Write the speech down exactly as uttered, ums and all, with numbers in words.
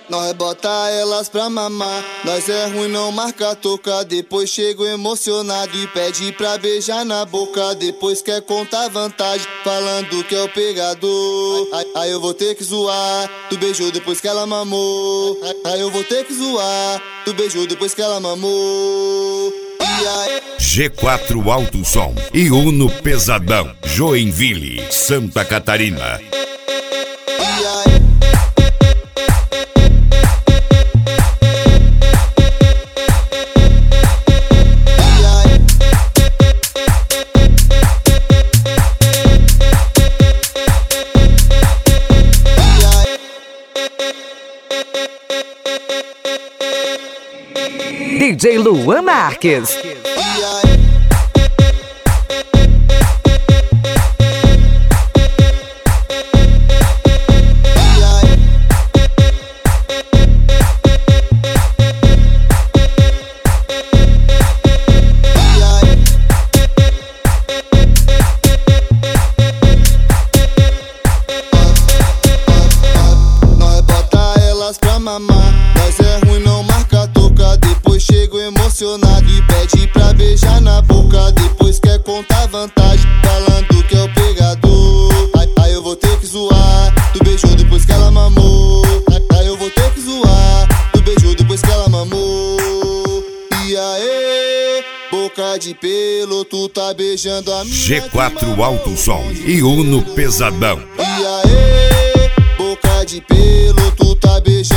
Nós bota elas pra mamar. Nós é ruim, não marca toca. Depois chego emocionado e pede pra beijar na boca. Depois quer contar vantagem, falando que é o pegador. Aí, aí eu vou ter que zoar. Tu beijou depois que ela mamou. Aí eu vou ter que zoar. Tu beijou depois que ela mamou. E aí... G quatro Alto Som e Uno Pesadão, Joinville, Santa Catarina. E aí... D J Luan Marques. Nós bota elas pra mamar. Nós é ruim, não marca toca. Depois chego emocionado e pede pra beijar na boca. Depois quer contar vantagem, falando que é o pegador. Aí, aí eu vou ter que zoar. Tu beijou depois que ela mamou. Aí, aí eu vou ter que zoar. Tu beijou depois que ela mamou. E aí, boca de pelo, tu tá beijando a minha. G quatro Alto Som e Uno Pesadão. E aí, boca de pelo, tu tá beijando